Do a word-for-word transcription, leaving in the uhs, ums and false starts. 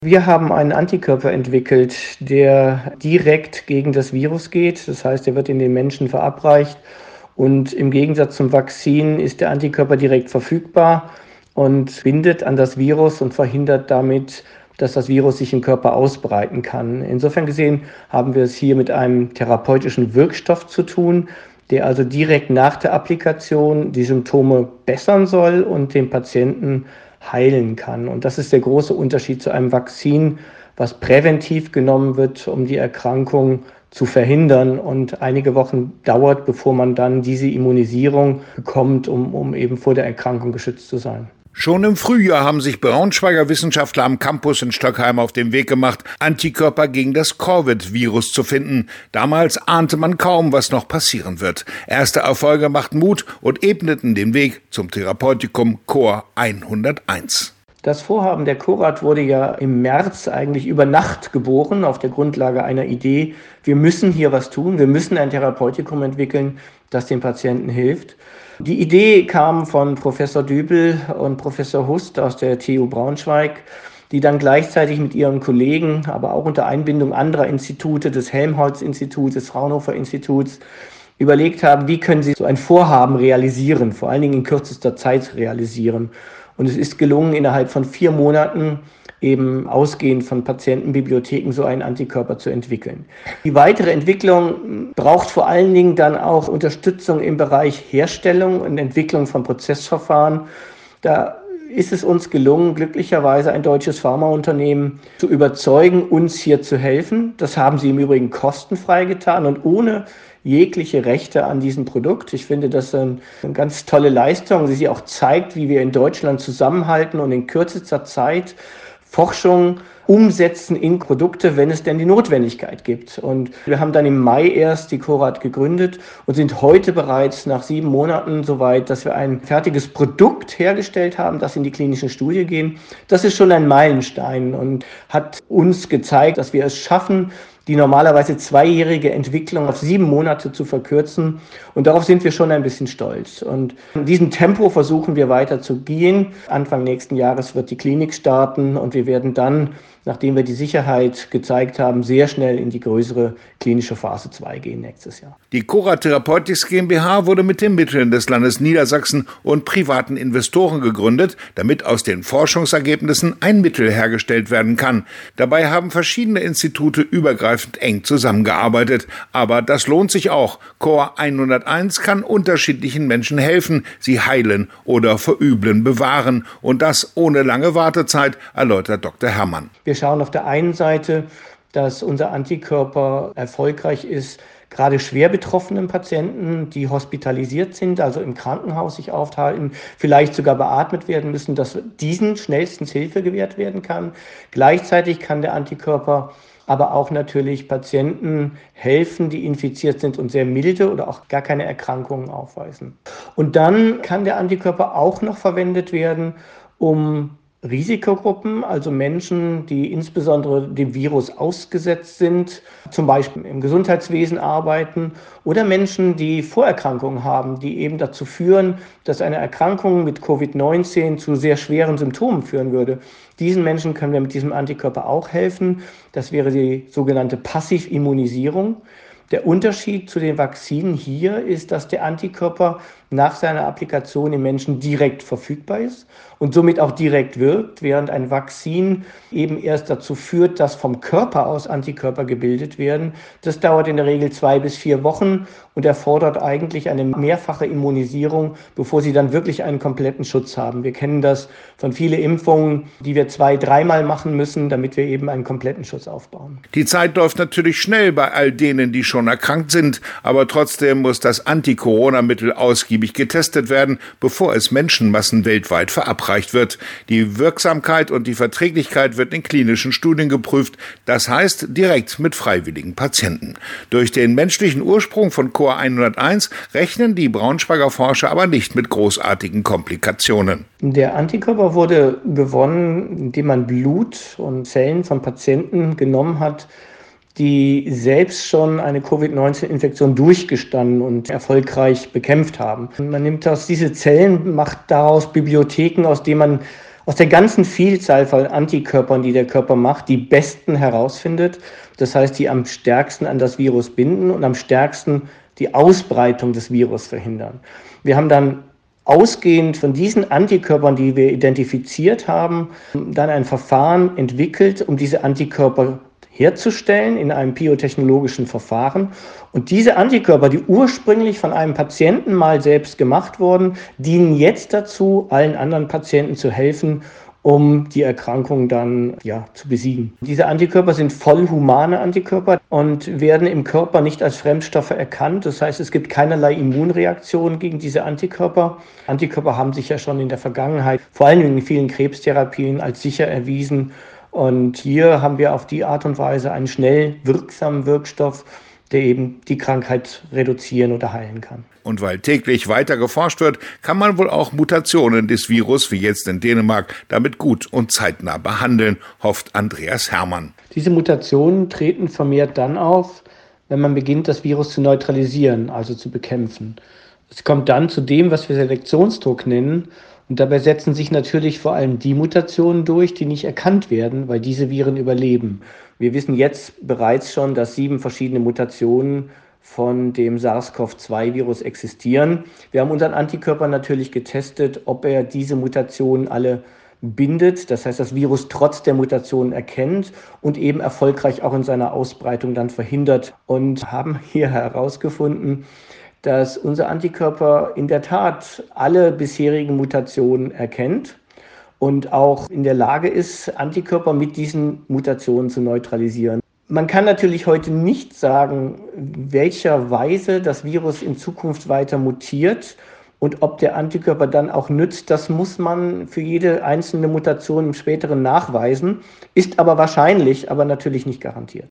Wir haben einen Antikörper entwickelt, der direkt gegen das Virus geht. Das heißt, er wird in den Menschen verabreicht. Und im Gegensatz zum Vakzin ist der Antikörper direkt verfügbar und bindet an das Virus und verhindert damit, dass das Virus sich im Körper ausbreiten kann. Insofern gesehen haben wir es hier mit einem therapeutischen Wirkstoff zu tun, der also direkt nach der Applikation die Symptome bessern soll und den Patienten heilen kann. Und das ist der große Unterschied zu einem Vakzin, was präventiv genommen wird, um die Erkrankung zu verhindern und einige Wochen dauert, bevor man dann diese Immunisierung bekommt, um, um eben vor der Erkrankung geschützt zu sein. Schon im Frühjahr haben sich Braunschweiger Wissenschaftler am Campus in Stockheim auf den Weg gemacht, Antikörper gegen das Covid-Virus zu finden. Damals ahnte man kaum, was noch passieren wird. Erste Erfolge machten Mut und ebneten den Weg zum Therapeutikum C O R hunderteins. Das Vorhaben der C O R A D wurde ja im März eigentlich über Nacht geboren, auf der Grundlage einer Idee. Wir müssen hier was tun, wir müssen ein Therapeutikum entwickeln, das den Patienten hilft. Die Idee kam von Professor Dübel und Professor Hust aus der T U Braunschweig, die dann gleichzeitig mit ihren Kollegen, aber auch unter Einbindung anderer Institute, des Helmholtz-Instituts, des Fraunhofer-Instituts, überlegt haben, wie können sie so ein Vorhaben realisieren, vor allen Dingen in kürzester Zeit realisieren. Und es ist gelungen, innerhalb von vier Monaten eben ausgehend von Patientenbibliotheken so einen Antikörper zu entwickeln. Die weitere Entwicklung braucht vor allen Dingen dann auch Unterstützung im Bereich Herstellung und Entwicklung von Prozessverfahren. Da ist es uns gelungen, glücklicherweise ein deutsches Pharmaunternehmen zu überzeugen, uns hier zu helfen. Das haben sie im Übrigen kostenfrei getan und ohne jegliche Rechte an diesem Produkt. Ich finde das eine ganz tolle Leistung, die sie auch zeigt, wie wir in Deutschland zusammenhalten und in kürzester Zeit Forschung umsetzen in Produkte, wenn es denn die Notwendigkeit gibt. Und wir haben dann im Mai erst die C O R A D gegründet und sind heute bereits nach sieben Monaten so weit, dass wir ein fertiges Produkt hergestellt haben, das in die klinische Studie gehen. Das ist schon ein Meilenstein und hat uns gezeigt, dass wir es schaffen, die normalerweise zweijährige Entwicklung auf sieben Monate zu verkürzen. Und darauf sind wir schon ein bisschen stolz. Und in diesem Tempo versuchen wir weiter zu gehen. Anfang nächsten Jahres wird die Klinik starten und wir werden dann, nachdem wir die Sicherheit gezeigt haben, sehr schnell in die größere klinische Phase zwei gehen nächstes Jahr. Die C O R A Therapeutics GmbH wurde mit den Mitteln des Landes Niedersachsen und privaten Investoren gegründet, damit aus den Forschungsergebnissen ein Mittel hergestellt werden kann. Dabei haben verschiedene Institute übergreifend eng zusammengearbeitet. Aber das lohnt sich auch. C O R hunderteins kann unterschiedlichen Menschen helfen, sie heilen oder vor Üblen bewahren. Und das ohne lange Wartezeit, erläutert Doktor Herrmann. Wir schauen auf der einen Seite, dass unser Antikörper erfolgreich ist, gerade schwer betroffenen Patienten, die hospitalisiert sind, also im Krankenhaus sich aufhalten, vielleicht sogar beatmet werden müssen, dass diesen schnellstens Hilfe gewährt werden kann. Gleichzeitig kann der Antikörper aber auch natürlich Patienten helfen, die infiziert sind und sehr milde oder auch gar keine Erkrankungen aufweisen. Und dann kann der Antikörper auch noch verwendet werden, um Risikogruppen, also Menschen, die insbesondere dem Virus ausgesetzt sind, zum Beispiel im Gesundheitswesen arbeiten, oder Menschen, die Vorerkrankungen haben, die eben dazu führen, dass eine Erkrankung mit Covid neunzehn zu sehr schweren Symptomen führen würde. Diesen Menschen können wir mit diesem Antikörper auch helfen. Das wäre die sogenannte Passivimmunisierung. Der Unterschied zu den Vakzinen hier ist, dass der Antikörper nach seiner Applikation im Menschen direkt verfügbar ist und somit auch direkt wirkt, während ein Vakzin eben erst dazu führt, dass vom Körper aus Antikörper gebildet werden. Das dauert in der Regel zwei bis vier Wochen und erfordert eigentlich eine mehrfache Immunisierung, bevor sie dann wirklich einen kompletten Schutz haben. Wir kennen das von vielen Impfungen, die wir zwei-, dreimal machen müssen, damit wir eben einen kompletten Schutz aufbauen. Die Zeit läuft natürlich schnell bei all denen, die schon erkrankt sind, aber trotzdem muss das Anti-Corona-Mittel ausgiebig getestet werden, bevor es Menschenmassen weltweit verabreicht wird. Die Wirksamkeit und die Verträglichkeit wird in klinischen Studien geprüft, das heißt direkt mit freiwilligen Patienten. Durch den menschlichen Ursprung von C O R hunderteins rechnen die Braunschweiger Forscher aber nicht mit großartigen Komplikationen. Der Antikörper wurde gewonnen, indem man Blut und Zellen von Patienten genommen hat, die selbst schon eine Covid neunzehn Infektion durchgestanden und erfolgreich bekämpft haben. Man nimmt aus diese Zellen, macht daraus Bibliotheken, aus denen man aus der ganzen Vielzahl von Antikörpern, die der Körper macht, die besten herausfindet. Das heißt, die am stärksten an das Virus binden und am stärksten die Ausbreitung des Virus verhindern. Wir haben dann ausgehend von diesen Antikörpern, die wir identifiziert haben, dann ein Verfahren entwickelt, um diese Antikörper herzustellen in einem biotechnologischen Verfahren. Und diese Antikörper, die ursprünglich von einem Patienten mal selbst gemacht wurden, dienen jetzt dazu, allen anderen Patienten zu helfen, um die Erkrankung dann ja, zu besiegen. Diese Antikörper sind voll humane Antikörper und werden im Körper nicht als Fremdstoffe erkannt. Das heißt, es gibt keinerlei Immunreaktion gegen diese Antikörper. Antikörper haben sich ja schon in der Vergangenheit, vor allem in vielen Krebstherapien, als sicher erwiesen. Und hier haben wir auf die Art und Weise einen schnell wirksamen Wirkstoff, der eben die Krankheit reduzieren oder heilen kann. Und weil täglich weiter geforscht wird, kann man wohl auch Mutationen des Virus, wie jetzt in Dänemark, damit gut und zeitnah behandeln, hofft Andreas Hermann. Diese Mutationen treten vermehrt dann auf, wenn man beginnt, das Virus zu neutralisieren, also zu bekämpfen. Es kommt dann zu dem, was wir Selektionsdruck nennen. Und dabei setzen sich natürlich vor allem die Mutationen durch, die nicht erkannt werden, weil diese Viren überleben. Wir wissen jetzt bereits schon, dass sieben verschiedene Mutationen von dem SARS-CoV zwei Virus existieren. Wir haben unseren Antikörper natürlich getestet, ob er diese Mutationen alle bindet, das heißt, das Virus trotz der Mutationen erkennt und eben erfolgreich auch in seiner Ausbreitung dann verhindert und haben hier herausgefunden, dass unser Antikörper in der Tat alle bisherigen Mutationen erkennt und auch in der Lage ist, Antikörper mit diesen Mutationen zu neutralisieren. Man kann natürlich heute nicht sagen, welcher Weise das Virus in Zukunft weiter mutiert und ob der Antikörper dann auch nützt. Das muss man für jede einzelne Mutation im späteren nachweisen, ist aber wahrscheinlich, aber natürlich nicht garantiert.